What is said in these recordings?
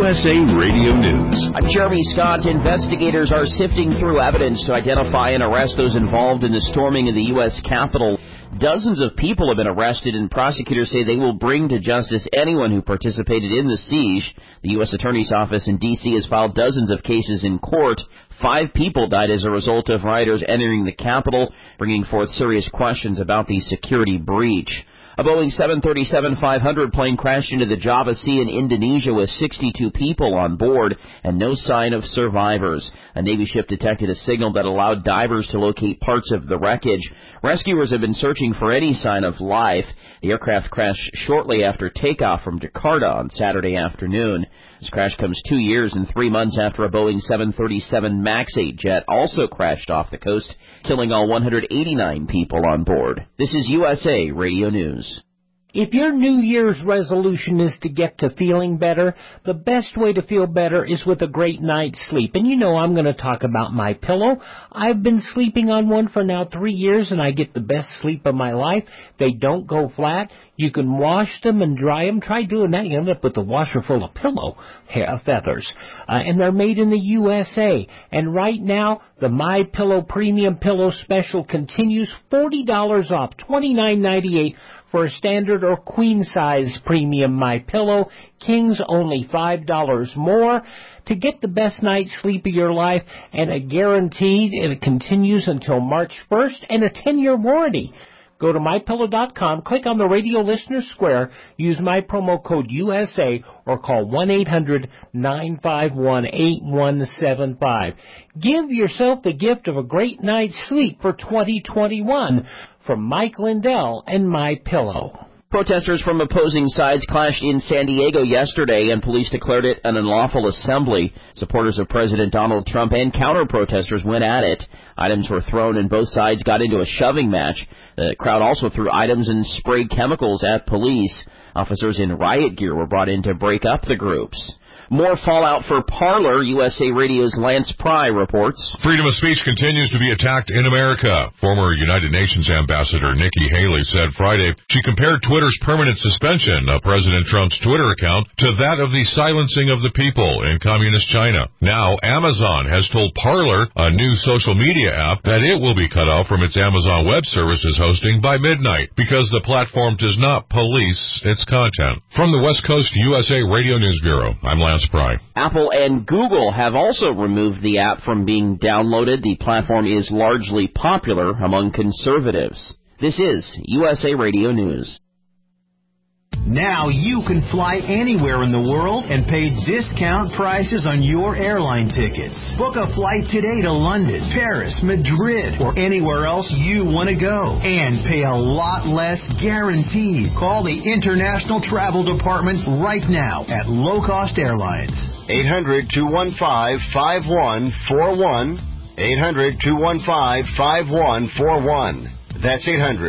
USA Radio News. I'm Jeremy Scott. Investigators are sifting through evidence to identify and arrest those involved in the storming of the U.S. Capitol. Dozens of people have been arrested, and prosecutors say they will bring to justice anyone who participated in the siege. The U.S. Attorney's Office in D.C. has filed dozens of cases in court. 5 people died as a result of rioters entering the Capitol, bringing forth serious questions about the security breach. A Boeing 737-500 plane crashed into the Java Sea in Indonesia with 62 people on board and no sign of survivors. A Navy ship detected a signal that allowed divers to locate parts of the wreckage. Rescuers have been searching for any sign of life. The aircraft crashed shortly after takeoff from Jakarta on Saturday afternoon. This crash comes 2 years and 3 months after a Boeing 737 MAX 8 jet also crashed off the coast, killing all 189 people on board. This is USA Radio News. If your New Year's resolution is to get to feeling better, the best way to feel better is with a great night's sleep. And you know I'm going to talk about MyPillow. I've been sleeping on one for now 3 years, and I get the best sleep of my life. They don't go flat. You can wash them and dry them. Try doing that. You end up with a washer full of pillow feathers. And they're made in the USA. And right now, the MyPillow Premium Pillow Special continues. $40 off, $29.98 for a standard or queen-size premium MyPillow. King's only $5 more. To get the best night's sleep of your life, and a guaranteed, and it continues until March 1st, and a 10-year warranty. Go to MyPillow.com, click on the Radio Listener Square, use my promo code USA, or call 1-800-951-8175. Give yourself the gift of a great night's sleep for 2021 from Mike Lindell and MyPillow. Protesters from opposing sides clashed in San Diego yesterday, and police declared it an unlawful assembly. Supporters of President Donald Trump and counter-protesters went at it. Items were thrown, and both sides got into a shoving match. The crowd also threw items and sprayed chemicals at police. Officers in riot gear were brought in to break up the groups. More fallout for Parler. USA Radio's Lance Pry reports. Freedom of speech continues to be attacked in America. Former United Nations Ambassador Nikki Haley said Friday she compared Twitter's permanent suspension of President Trump's Twitter account to that of the silencing of the people in communist China. Now, Amazon has told Parler, a new social media app, that it will be cut off from its Amazon Web Services hosting by midnight because the platform does not police its content. From the West Coast USA Radio News Bureau, I'm Lance Pry. Apple and Google have also removed the app from being downloaded. The platform is largely popular among conservatives. This is USA Radio News. Now you can fly anywhere in the world and pay discount prices on your airline tickets. Book a flight today to London, Paris, Madrid, or anywhere else you want to go. And pay a lot less guaranteed. Call the International Travel Department right now at Low Cost Airlines. 800-215-5141. 800-215-5141. That's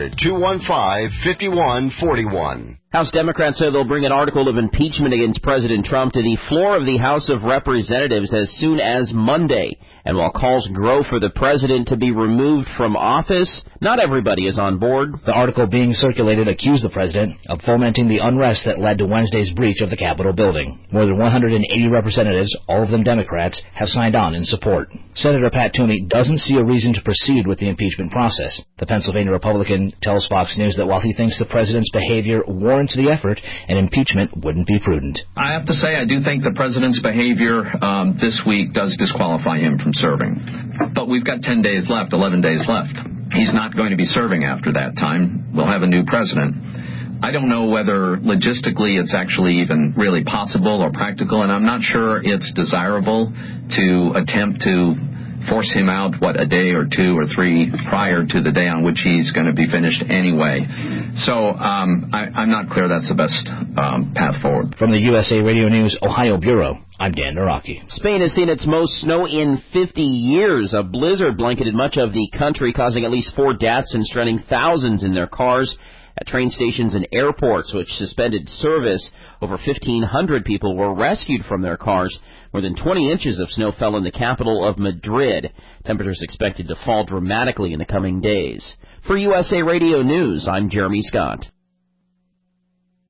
800-215-5141. House Democrats say they'll bring an article of impeachment against President Trump to the floor of the House of Representatives as soon as Monday. And while calls grow for the president to be removed from office, not everybody is on board. The article being circulated accused the president of fomenting the unrest that led to Wednesday's breach of the Capitol building. More than 180 representatives, all of them Democrats, have signed on in support. Senator Pat Toomey doesn't see a reason to proceed with the impeachment process. The Pennsylvania Republican tells Fox News that while he thinks the president's behavior warrants the effort, an impeachment wouldn't be prudent. I have to say I do think the president's behavior this week does disqualify him from serving. But we've got 10 days left, 11 days left. He's not going to be serving after that time. We'll have a new president. I don't know whether logistically it's actually even really possible or practical, and I'm not sure it's desirable to attempt to force him out, a day or 2 or 3 prior to the day on which he's going to be finished anyway. So I'm not clear that's the best path forward. From the USA Radio News Ohio Bureau, I'm Dan Naraki. Spain has seen its most snow in 50 years. A blizzard blanketed much of the country, causing at least 4 deaths and stranding thousands in their cars. At train stations and airports, which suspended service, over 1,500 people were rescued from their cars. More than 20 inches of snow fell in the capital of Madrid. Temperatures expected to fall dramatically in the coming days. For USA Radio News, I'm Jeremy Scott.